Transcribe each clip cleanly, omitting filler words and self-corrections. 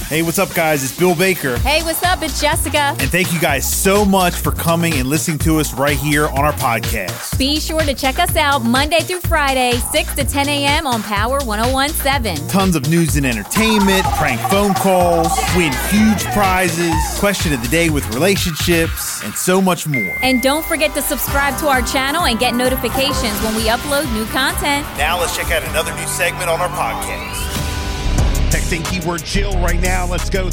Hey, what's up, guys? It's Bill Baker. Hey, what's up? It's Jessica. And thank you guys so much for coming and listening to us right here on our podcast. Be sure to check us out Monday through Friday, 6 to 10 a.m. on Power 101.7. Tons of news and entertainment, prank phone calls, win huge prizes, question of the day with relationships, and so much more. And don't forget to subscribe to our channel and get notifications when we upload new content. Now let's check out another new segment on our podcast. Texting keyword chill right now. Let's go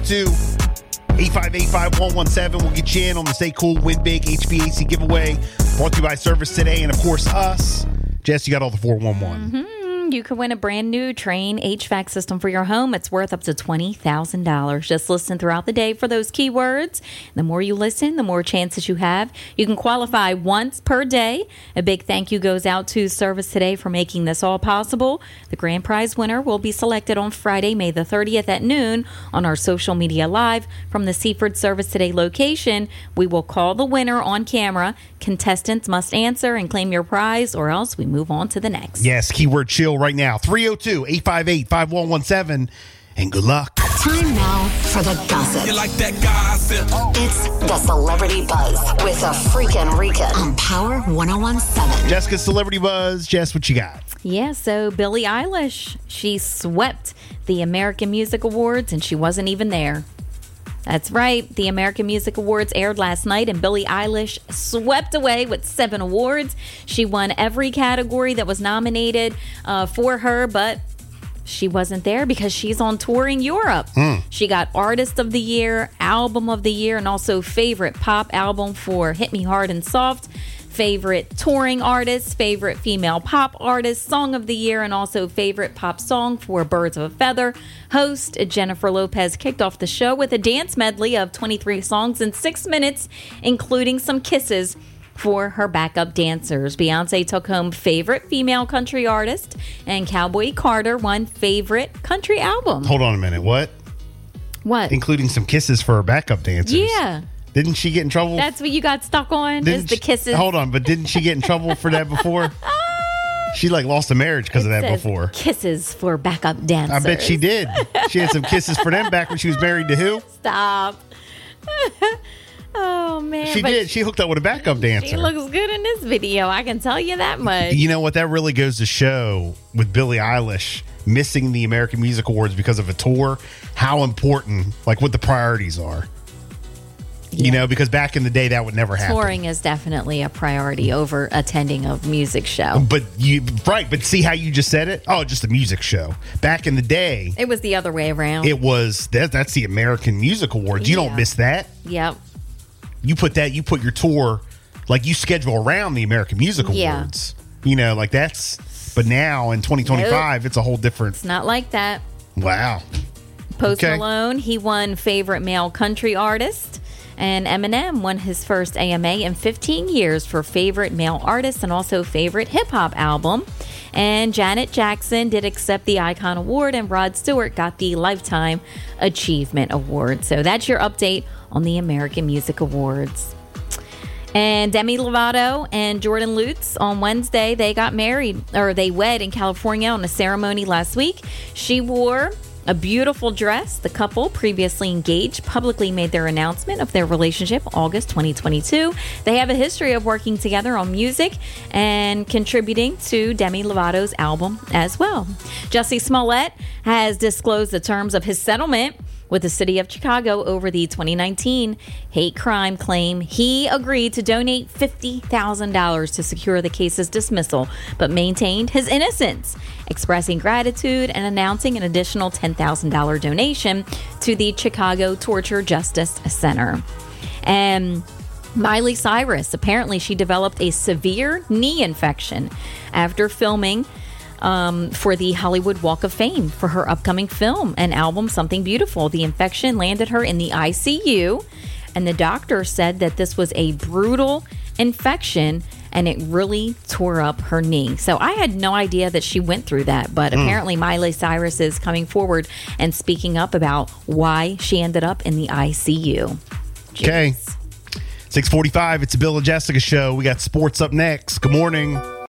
302-858-5117. We'll get you in on the Stay Cool Win Big HVAC giveaway. Brought to you by Service Today and, of course, us. Jess, you got all the 411. You could win a brand new Trane HVAC system for your home. It's worth up to $20,000. Just listen throughout the day for those keywords. The more you listen, the more chances you have. You can qualify once per day. A big thank you goes out to Service Today for making this all possible. The grand prize winner will be selected on Friday, May the 30th at noon on our social media live from the Seaford Service Today location. We will call the winner on camera. Contestants must answer and claim your prize, or else we move on to the next. Yes, keyword chill right now. 302-858-5117. And good luck. Time now for the gossip. You like that gossip? It's the Celebrity Buzz with a freaking Rika on Power 101.7. Jessica, Celebrity Buzz. Jess, what you got? Yeah, so Billie Eilish, she swept the American Music Awards and she wasn't even there. That's right. The American Music Awards aired last night, and Billie Eilish swept away with 7 awards. She won every category that was nominated for her, but she wasn't there because she's on tour in Europe. She got Artist of the Year, Album of the Year, and also Favorite Pop Album for Hit Me Hard and Soft, Favorite Touring Artist, Favorite Female Pop Artist, Song of the Year, and also Favorite Pop Song for Birds of a Feather. Host Jennifer Lopez kicked off the show with a dance medley of 23 songs in 6 minutes, including some kisses for her backup dancers. Beyonce took home Favorite Female Country Artist, and Cowboy Carter won Favorite Country Album. Hold on a minute. What? Including some kisses for her backup dancers. Yeah. Didn't she get in trouble? That's what you got stuck on, is the kisses. Hold on, but didn't she get in trouble for that before? She lost a marriage because of that before. Kisses for backup dancers. I bet she did. She had some kisses for them back when she was married to who? Stop. Oh, man. She did. She hooked up with a backup dancer. She looks good in this video. I can tell you that much. You know what? That really goes to show with Billie Eilish missing the American Music Awards because of a tour, how important, what the priorities are. Yeah. You know, because back in the day, that would never happen. Touring is definitely a priority over attending a music show. But see how you just said it? Oh, just a music show. Back in the day, it was the other way around. It was that's the American Music Awards. You don't miss that. Yep. You put your tour, you schedule around the American Music Awards. You know, that's. But now in 2025, It's a whole different. It's not like that. Wow. Post Malone, he won Favorite Male Country Artist. And Eminem won his first AMA in 15 years for Favorite Male Artist and also Favorite Hip Hop Album. And Janet Jackson did accept the Icon Award, and Rod Stewart got the Lifetime Achievement Award. So that's your update on the American Music Awards. And Demi Lovato and Jordan Lutz on Wednesday, they got married, or they wed in California on a ceremony last week. She wore a beautiful dress. The couple, previously engaged, publicly made their announcement of their relationship August 2022. They have a history of working together on music and contributing to Demi Lovato's album as well. Jussie Smollett has disclosed the terms of his settlement with the city of Chicago over the 2019 hate crime claim. He agreed to donate $50,000 to secure the case's dismissal, but maintained his innocence, expressing gratitude and announcing an additional $10,000 donation to the Chicago Torture Justice Center. And Miley Cyrus, apparently she developed a severe knee infection after filming for the Hollywood Walk of Fame for her upcoming film and album, Something Beautiful. The infection landed her in the ICU, and the doctor said that this was a brutal infection and it really tore up her knee. So I had no idea that she went through that, but apparently Miley Cyrus is coming forward and speaking up about why she ended up in the ICU. Okay. 6:45, it's a Bill and Jessica show. We got sports up next. Good morning.